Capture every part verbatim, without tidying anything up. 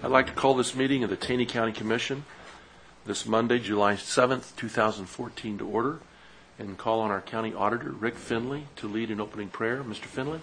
I'd like to call this meeting of the Taney County Commission this Monday, July seventh, two thousand fourteen to order, and call on our County Auditor, Rick Finley, to lead an opening prayer. Mister Finley.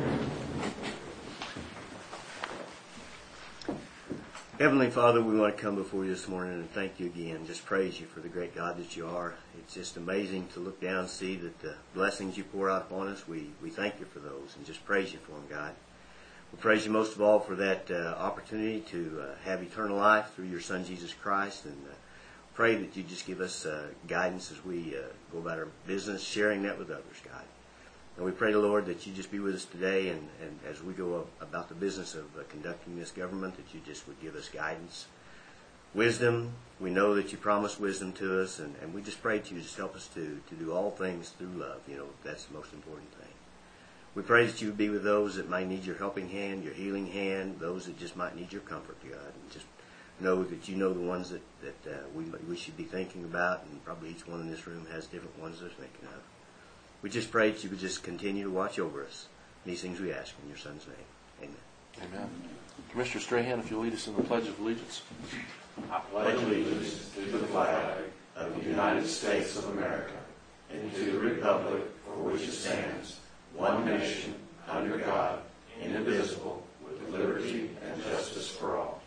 Heavenly Father, we want to come before you this morning and thank you again. Just praise you for the great God that you are. It's just amazing to look down and see that the blessings you pour out upon us, we, we thank you for those and just praise you for them, God. We praise you most of all for that uh, opportunity to uh, have eternal life through your Son, Jesus Christ, and uh, pray that you just give us uh, guidance as we uh, go about our business, sharing that with others, God. And we pray, Lord, that you just be with us today, and, and as we go about the business of uh, conducting this government, that you just would give us guidance, wisdom. We know that you promise wisdom to us, and, and we just pray that you just help us to, to do all things through love. You know, that's the most important thing. We pray that you would be with those that might need your helping hand, your healing hand, those that just might need your comfort, God. And just know that you know the ones that, that uh, we, we should be thinking about, and probably each one in this room has different ones they're thinking of. We just pray that you would just continue to watch over us. These things we ask in your Son's name. Amen. Amen. Commissioner Strahan, if you'll lead us in the Pledge of Allegiance. I pledge allegiance to the flag of the United States of America and to the republic for which it stands, one nation, under God, indivisible, with liberty and justice for all.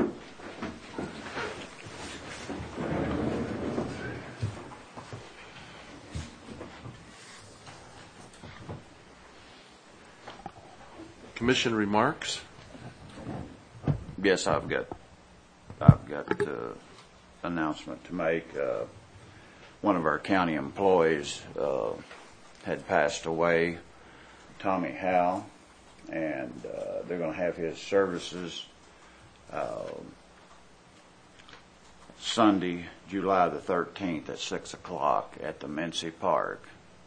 Commission remarks. Yes, I've got I've got an uh, announcement to make. Uh, one of our county employees uh, had passed away, Tommy Howe, and uh, they're going to have his services uh, Sunday, July the thirteenth at six o'clock at the Mincy Park.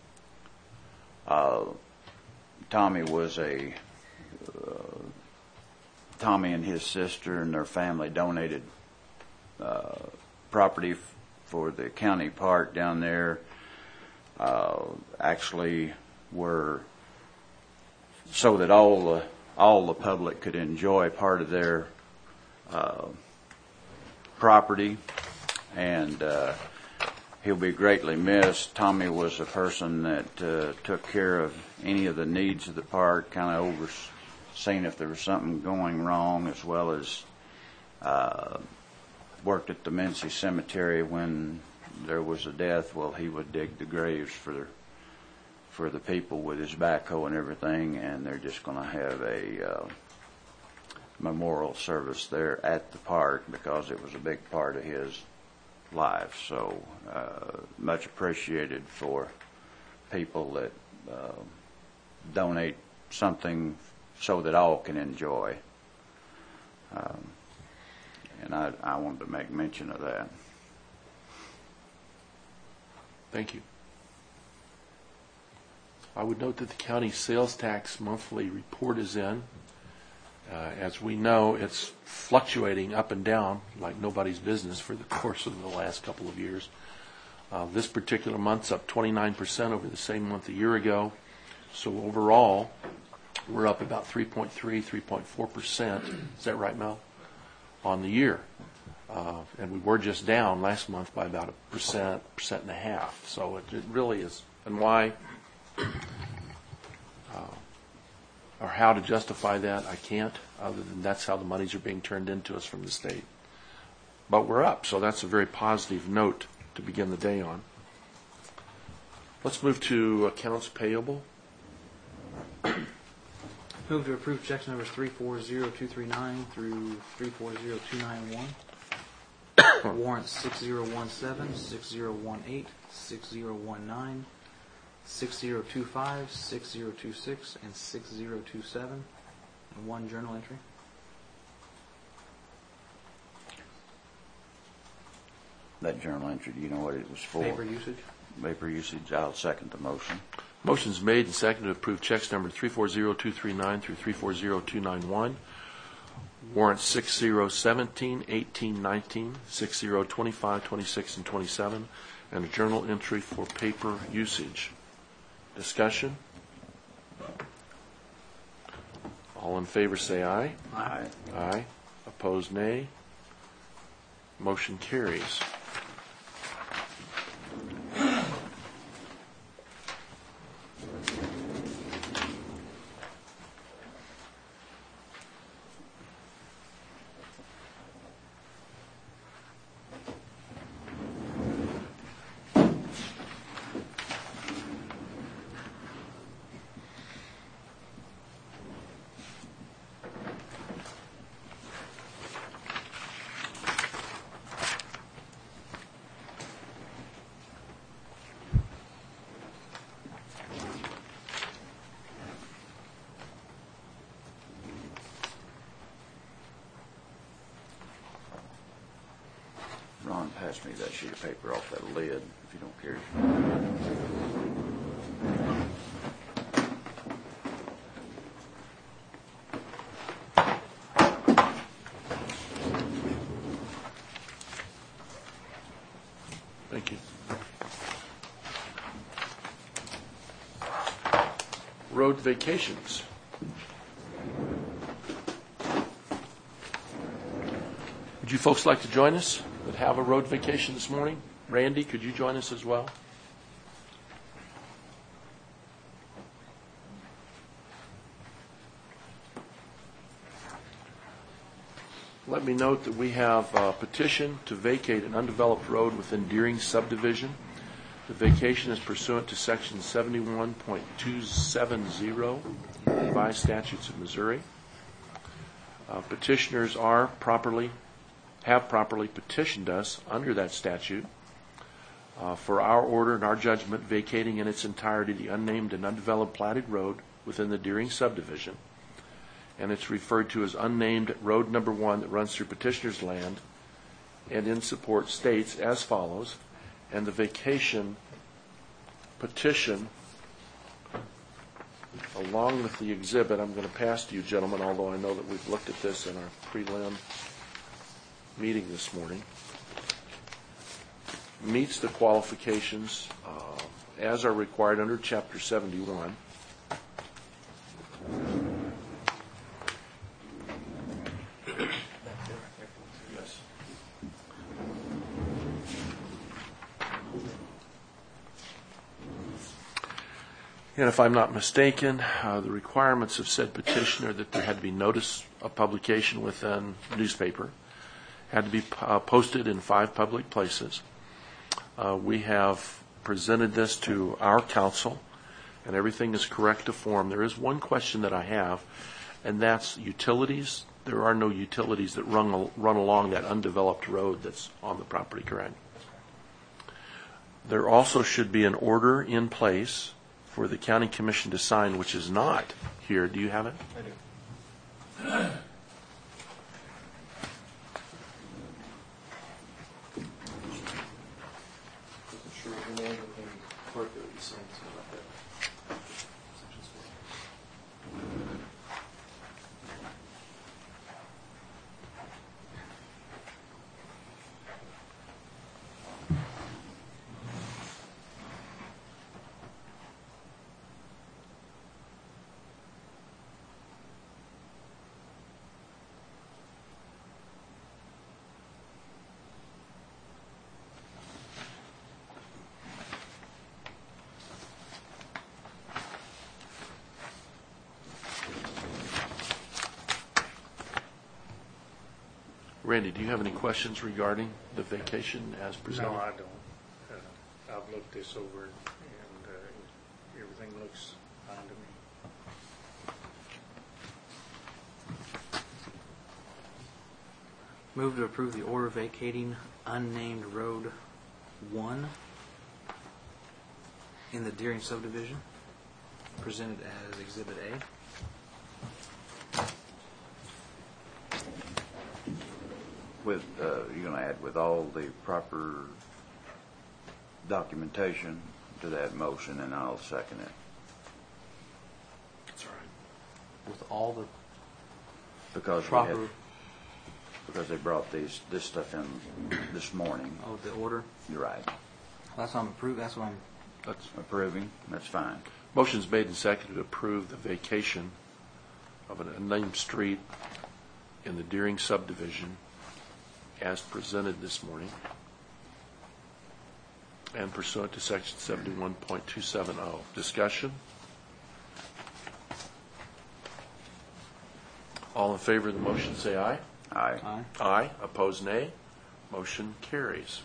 Uh, Tommy was a Uh, Tommy and his sister and their family donated uh, property f- for the county park down there. Uh, actually, were so that all the all the public could enjoy part of their uh, property, and uh, he'll be greatly missed. Tommy was a person that uh, took care of any of the needs of the park, kind of oversaw. Seeing if there was something going wrong, as well as uh, worked at the Mincy Cemetery when there was a death. Well, he would dig the graves for for the people with his backhoe and everything, and they're just going to have a uh, memorial service there at the park because it was a big part of his life. So uh, much appreciated for people that uh, donate something so that all can enjoy. Um, and I, I wanted to make mention of that. Thank you. I would note that the county sales tax monthly report is in. Uh, as we know, it's fluctuating up and down like nobody's business for the course of the last couple of years. Uh, this particular month's up twenty-nine percent over the same month a year ago. So overall, we're up about three point three, three point four percent. Is that right, Mel? On the year. Uh, and we were just down last month by about a percent, percent and a half. So it, it really is. And why, uh, or how to justify that, I can't, other than that's how the monies are being turned into us from the state. But we're up, so that's a very positive note to begin the day on. Let's move to accounts payable. Move to approve checks numbers three four zero two three nine through three four zero two nine one. Warrants six zero one seven, six zero one eight, six zero one nine, six zero two five, six zero two six, and six zero two seven. And one journal entry. That journal entry, do you know what it was for? Paper usage. Paper usage. I'll second the motion. Motion's made and seconded to approve checks number three four zero two three nine through three four zero two nine one. Warrants six zero seventeen, eighteen, nineteen, six zero twenty-five, twenty-six, and twenty-seven, and a journal entry for paper usage. Discussion? All in favor say aye. Aye. Aye. Opposed, nay. Motion carries. Ron, pass me that sheet of paper off that lid, if you don't care. Thank you. Road vacations. Would you folks like to join us that have a road vacation this morning? Randy, could you join us as well? Let me note that we have a petition to vacate an undeveloped road within Deering subdivision. The vacation is pursuant to section seventy-one point two seven zero revised statutes of Missouri. Uh, petitioners are properly, have properly petitioned us under that statute uh, for our order and our judgment vacating in its entirety the unnamed and undeveloped platted road within the Deering subdivision. And it's referred to as unnamed road number one that runs through petitioner's land, and in support states as follows. And the vacation petition, along with the exhibit, I'm going to pass to you, gentlemen, although I know that we've looked at this in our prelim meeting this morning, meets the qualifications uh, as are required under Chapter seventy-one. And if I'm not mistaken, uh, the requirements of said petition are that there had to be notice of publication within newspaper, had to be uh, posted in five public places. Uh, we have presented this to our council, and everything is correct to form. There is one question that I have, and that's utilities. There are no utilities that run, run along that undeveloped road that's on the property, correct? There also should be an order in place for the county commission to sign, which is not here. Do you have it? I do. Sure, the name of the clerk that would be saying something about that. Randy, do you have any questions regarding the vacation as presented? No, I don't. Uh, I've looked this over, and uh, everything looks fine to me. Move to approve the order vacating unnamed road one in the Deering subdivision, presented as Exhibit A. With, uh, you're going to add with all the proper documentation to that motion, and I'll second it. That's all right. With all the Because we proper, had, because they brought these, this stuff in this morning. oh, the order. You're right. That's what I'm approved. That's what I'm. That's, Approving, that's fine. motion's made and seconded to approve the vacation of an unnamed street in the Deering subdivision as presented this morning and pursuant to section seventy-one point two seven zero. Discussion? All in favor of the motion say aye. Aye. Aye. Aye. Opposed, nay. Motion carries.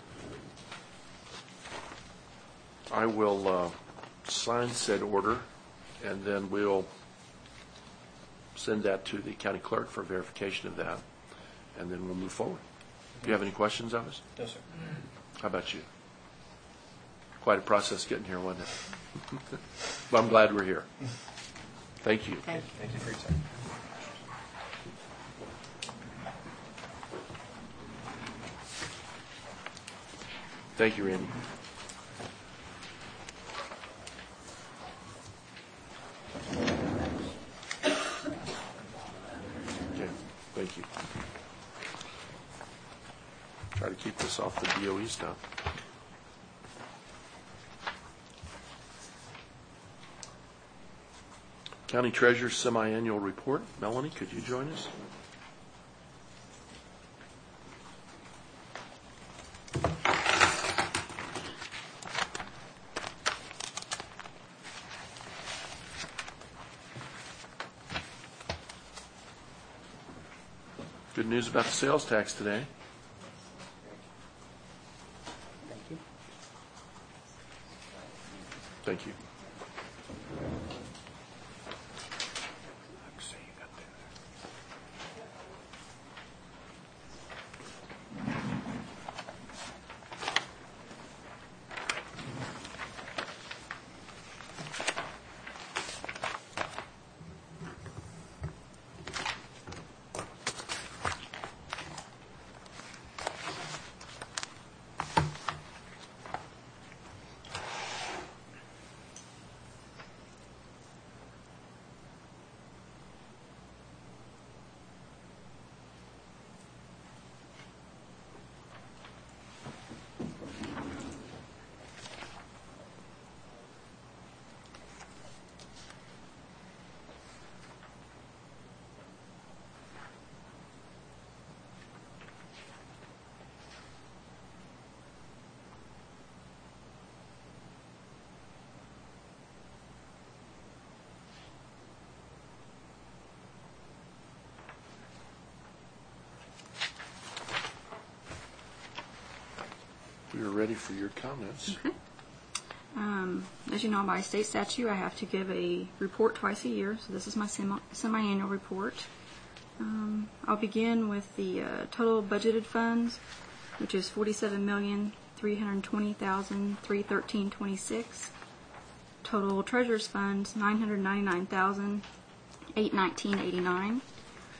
I will uh, sign said order, and then we'll send that to the county clerk for verification of that, and then we'll move forward. Do you have any questions of us? Yes, sir. How about you? Quite a process getting here, wasn't it? But I'm glad we're here. Thank you. Thank you. Thank you for your time. Thank you, Randy. Okay, thank you. Try to keep this off the D O E stuff. County Treasurer's Semi-Annual Report. Melanie, could you join us? Good news about the sales tax today. Thank you. Thank you. We are ready for your comments. Okay. Um, as you know, by state statute, I have to give a report twice a year, so this is my semi- semi-annual report. Um, I'll begin with the uh, total budgeted funds, which is forty-seven million three hundred twenty thousand three hundred thirteen dollars and twenty-six cents. Total treasurer's funds, nine hundred ninety-nine thousand eight hundred nineteen dollars and eighty-nine cents.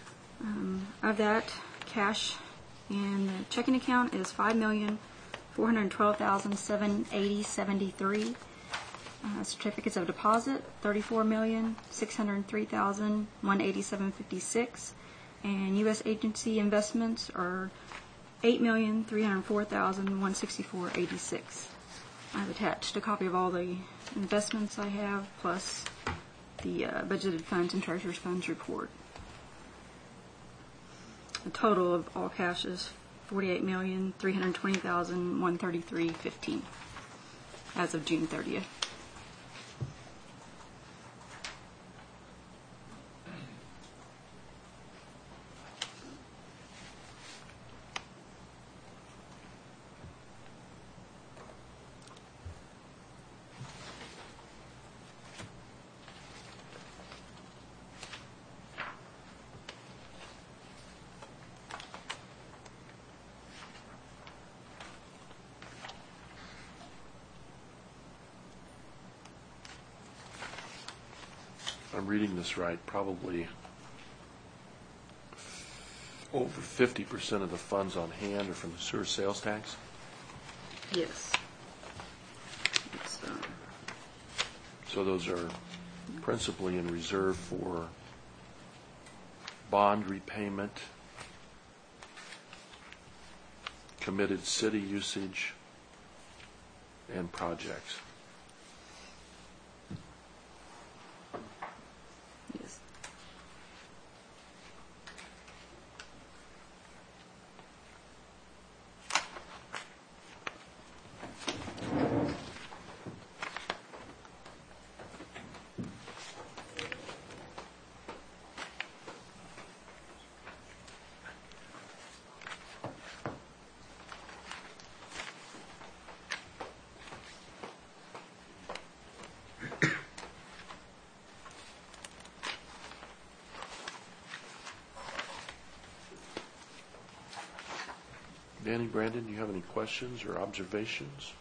Um, of that, cash in the checking account is five million four hundred twelve thousand seven hundred eighty dollars and seventy-three cents. Uh, certificates of deposit, thirty-four million six hundred three thousand one hundred eighty-seven dollars and fifty-six cents. And U S agency investments are eight million three hundred four thousand one hundred sixty-four dollars and eighty-six cents. I've attached a copy of all the investments I have, plus the uh, budgeted funds and treasurer's funds report. The total of all cash is forty-eight million three hundred twenty thousand one hundred thirty-three dollars and fifteen cents as of June thirtieth. I'm reading this right, probably over fifty percent of the funds on hand are from the sewer sales tax. Yes. It's, uh, So those are principally in reserve for bond repayment, committed city usage, and projects. yes. Danny, Brandon, do you have any questions or observations?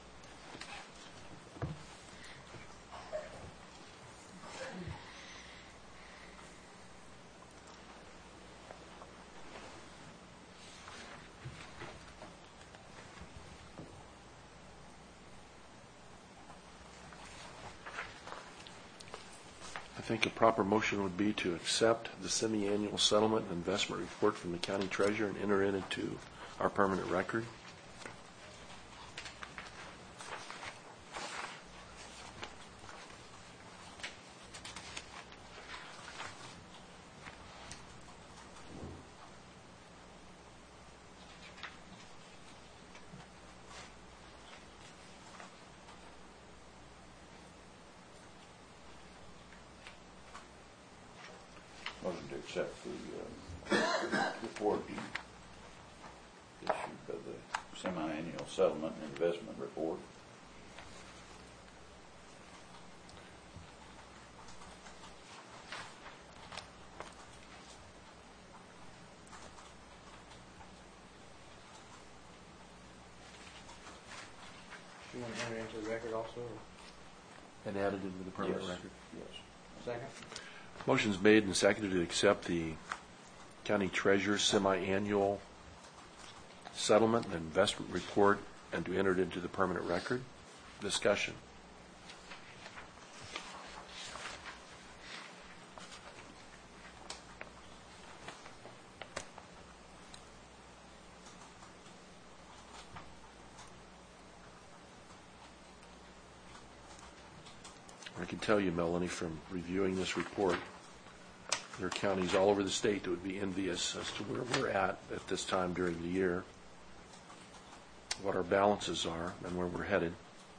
I think a proper motion would be to accept the semi-annual settlement and investment report from the county treasurer and enter it into our permanent record. Motion to accept the uh, report issued by the semi-annual settlement and investment report. You want to enter into the record also? Or? And added into the permanent Yes. record. Yes. Second? Motion's made and seconded to accept the county treasurer's semi-annual settlement and investment report and to enter it into the permanent record. Discussion. I can tell you, Melanie, from reviewing this report, there are counties all over the state that would be envious as to where we're at at this time during the year, what our balances are, and where we're headed.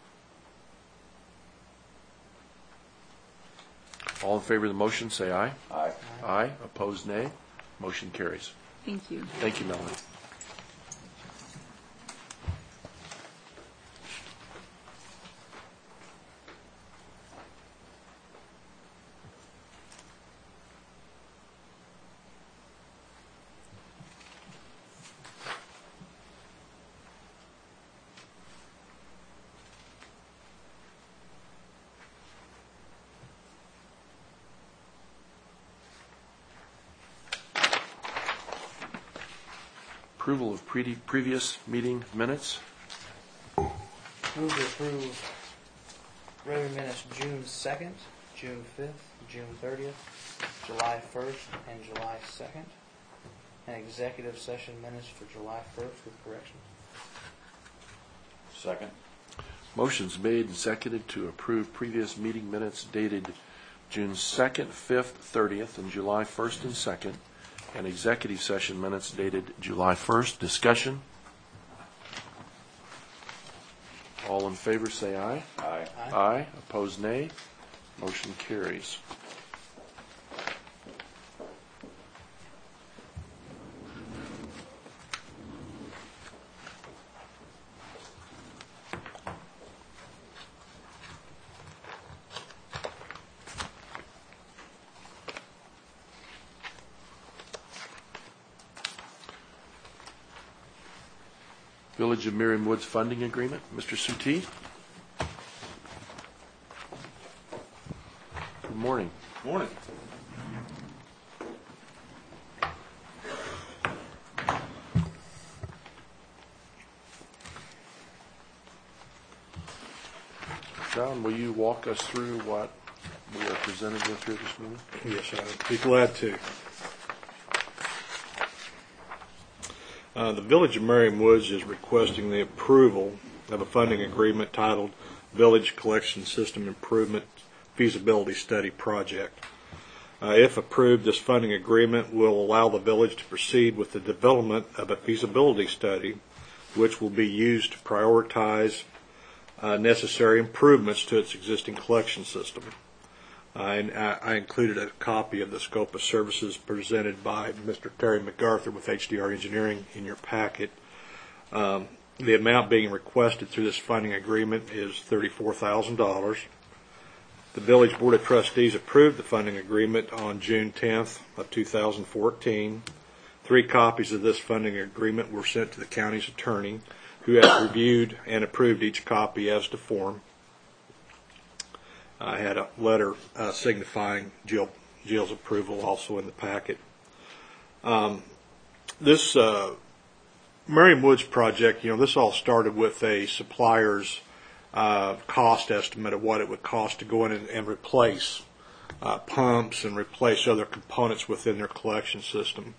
All in favor of the motion, say aye. Aye. Aye. Opposed, nay. Motion carries. Thank you. Thank you, Melanie. Approval of pre- previous meeting minutes. Move to approve regular minutes June second, June fifth, June thirtieth, July first, and July second, and executive session minutes for July first with corrections. Second. Motion's made and seconded to approve previous meeting minutes dated June second, fifth, thirtieth, and July first and second, and executive session minutes dated July first. Discussion. All in favor say aye. Aye. Aye. Aye. Opposed, nay. Motion carries. Village of Miriam Woods funding agreement. Mister Suti. Good morning. Morning. John, will you walk us through what we are presented with here this morning? Yes, I'd be glad to. Uh, the Village of Merriam Woods is requesting the approval of a funding agreement titled Village Collection System Improvement Feasibility Study Project. Uh, if approved, this funding agreement will allow the village to proceed with the development of a feasibility study, which will be used to prioritize uh, necessary improvements to its existing collection system. Uh, and I, I included a copy of the scope of services presented by Mister Terry MacArthur with H D R Engineering in your packet. Um, the amount being requested through this funding agreement is thirty-four thousand dollars. The Village Board of Trustees approved the funding agreement on June tenth of two thousand fourteen Three copies of this funding agreement were sent to the county's attorney, who has reviewed and approved each copy as to form. I had a letter uh, signifying Jill, Jill's approval also in the packet. Um, this uh, Merriam Woods project, you know, this all started with a supplier's uh, cost estimate of what it would cost to go in and, and replace uh, pumps and replace other components within their collection system.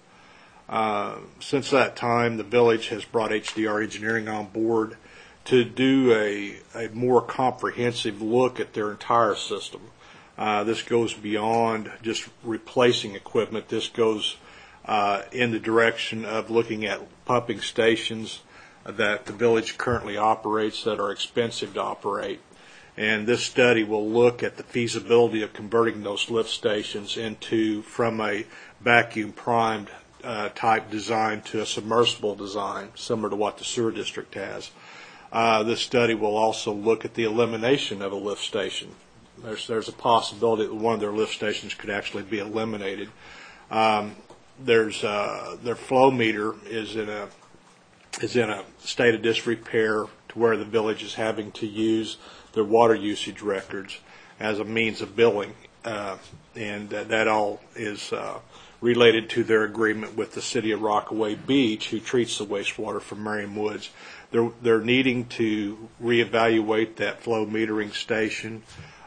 Uh, since that time, the village has brought H D R Engineering on board to do a, a more comprehensive look at their entire system. Uh, this goes beyond just replacing equipment. This goes uh, in the direction of looking at pumping stations that the village currently operates that are expensive to operate. And this study will look at the feasibility of converting those lift stations into from a vacuum primed uh, type design to a submersible design, similar to what the sewer district has. Uh, this study will also look at the elimination of a lift station. There's, there's a possibility that one of their lift stations could actually be eliminated. Um, there's uh, their flow meter is in a is in a state of disrepair to where the village is having to use their water usage records as a means of billing, uh, and uh, that all is uh, related to their agreement with the city of Rockaway Beach, who treats the wastewater from Merriam Woods. They're, they're needing to reevaluate that flow metering station.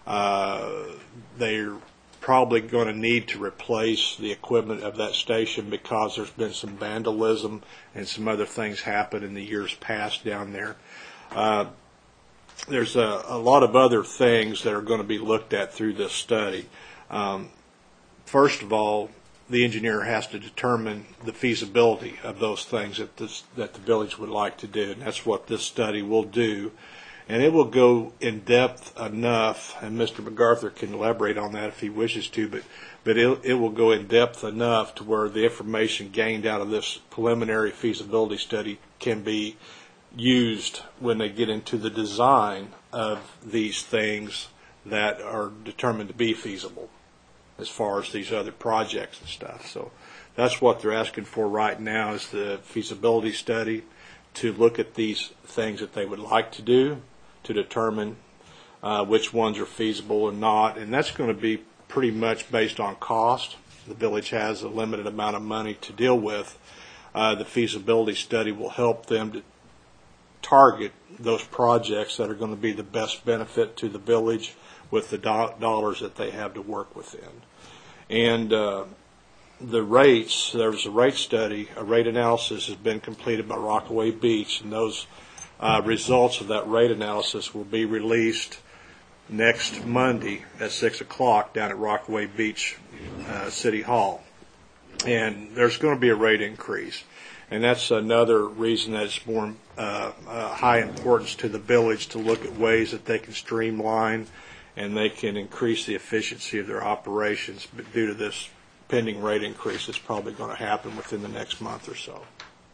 Uh, they're probably going to need to replace the equipment of that station because there's been some vandalism and some other things happen in the years past down there. Uh, there's a, a lot of other things that are going to be looked at through this study. Um, first of all, the engineer has to determine the feasibility of those things that this, that the village would like to do, and that's what this study will do. And it will go in depth enough, and Mister MacArthur can elaborate on that if he wishes to, but, but it, it will go in depth enough to where the information gained out of this preliminary feasibility study can be used when they get into the design of these things that are determined to be feasible as far as these other projects and stuff. So that's what they're asking for right now, is the feasibility study to look at these things that they would like to do, to determine uh, which ones are feasible or not. And that's going to be pretty much based on cost. The village has a limited amount of money to deal with. Uh, the feasibility study will help them to target those projects that are going to be the best benefit to the village with the do- dollars that they have to work within. And uh, the rates, there was a rate study, a rate analysis has been completed by Rockaway Beach, and those uh, results of that rate analysis will be released next Monday at six o'clock down at Rockaway Beach uh, City Hall. And there's going to be a rate increase. And that's another reason that it's more uh, uh, high importance to the village to look at ways that they can streamline and they can increase the efficiency of their operations. But due to this pending rate increase, it's probably going to happen within the next month or so.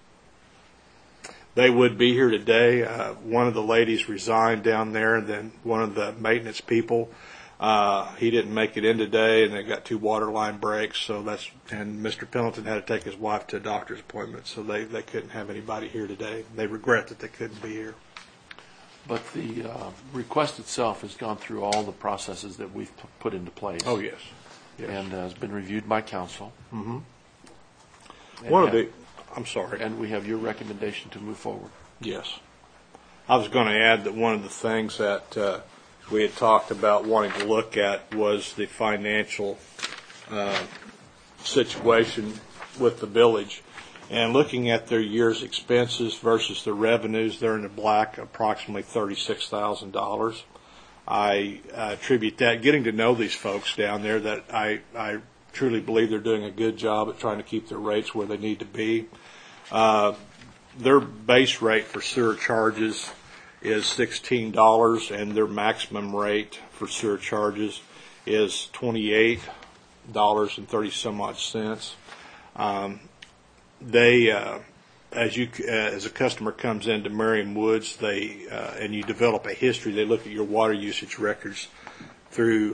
They would be here today. Uh, one of the ladies resigned down there, and then one of the maintenance people, uh, he didn't make it in today, and they got two water line breaks. So that's, and Mister Pendleton had to take his wife to a doctor's appointment, so they, they couldn't have anybody here today. They regret that they couldn't be here. But the uh, request itself has gone through all the processes that we've p- put into place. Oh, yes. Yes. And uh, has been reviewed by council. Mm-hmm. And One of have- the, I'm sorry. And we have your recommendation to move forward. Yes. I was going to add that one of the things that uh, we had talked about wanting to look at was the financial uh, situation with the village. And looking at their year's expenses versus their revenues, they're in the black approximately thirty-six thousand dollars. I uh, attribute that, getting to know these folks down there, that I, I truly believe they're doing a good job at trying to keep their rates where they need to be. Uh, their base rate for sewer charges is sixteen dollars, and their maximum rate for sewer charges is twenty-eight dollars and thirty some odd cents. Um, they, uh, as you, uh, as a customer comes into Merriam Woods, they, uh, and you develop a history, they look at your water usage records through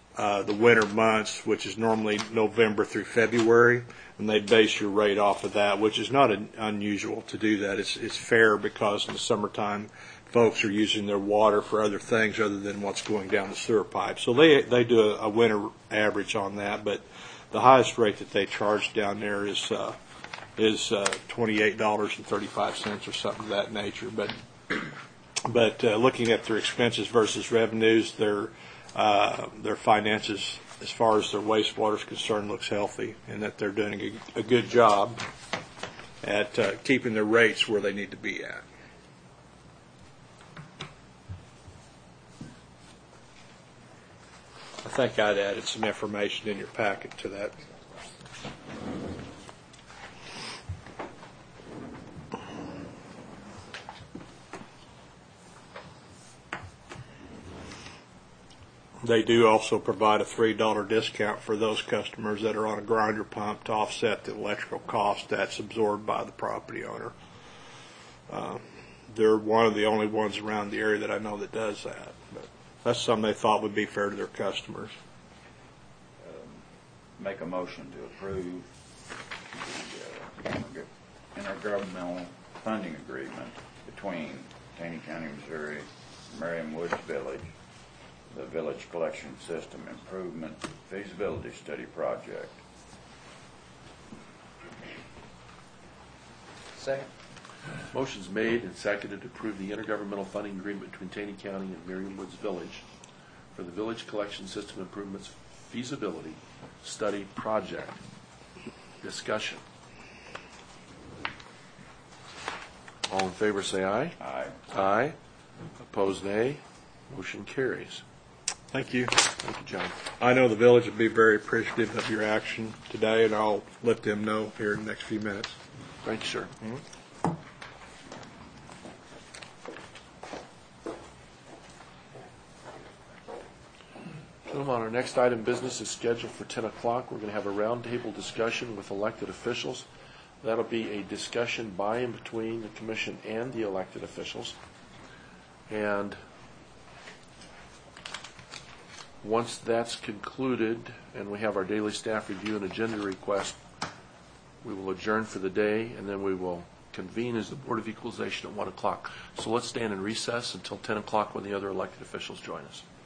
uh, the winter months, which is normally November through February, and they base your rate off of that, which is not an, unusual to do that. It's, it's fair because in the summertime, folks are using their water for other things other than what's going down the sewer pipe. So they they do a, a winter average on that, but the highest rate that they charge down there is uh, is uh, twenty-eight dollars and thirty-five cents or something of that nature. But but uh, looking at their expenses versus revenues, their uh, their finances as far as their wastewater is concerned looks healthy, and that they're doing a, a good job at uh, keeping their rates where they need to be at. I think I'd added some information in your packet to that. They do also provide a three dollar discount for those customers that are on a grinder pump to offset the electrical cost that's absorbed by the property owner. Uh, they're one of the only ones around the area that I know that does that. But that's something they thought would be fair to their customers. Um, make a motion to approve the uh, intergovernmental funding agreement between Taney County, Missouri, Merriam Woods Village, the Village Collection System Improvement Feasibility Study Project. Second. Motion's made and seconded to approve the intergovernmental funding agreement between Taney County and Merriam Woods Village for the Village Collection System Improvements Feasibility Study Project. Discussion. All in favor say aye. Aye. Aye. Opposed, nay. Motion carries. Thank you. Thank you, John. I know the village would be very appreciative of your action today, and I'll let them know here in the next few minutes. Thank you, sir. Gentlemen, our next item of business is scheduled for ten o'clock. We're going to have a roundtable discussion with elected officials. That'll be a discussion by and between the commission and the elected officials. And once that's concluded and we have our daily staff review and agenda request, we will adjourn for the day, and then we will convene as the Board of Equalization at one o'clock. So let's stand in recess until ten o'clock when the other elected officials join us.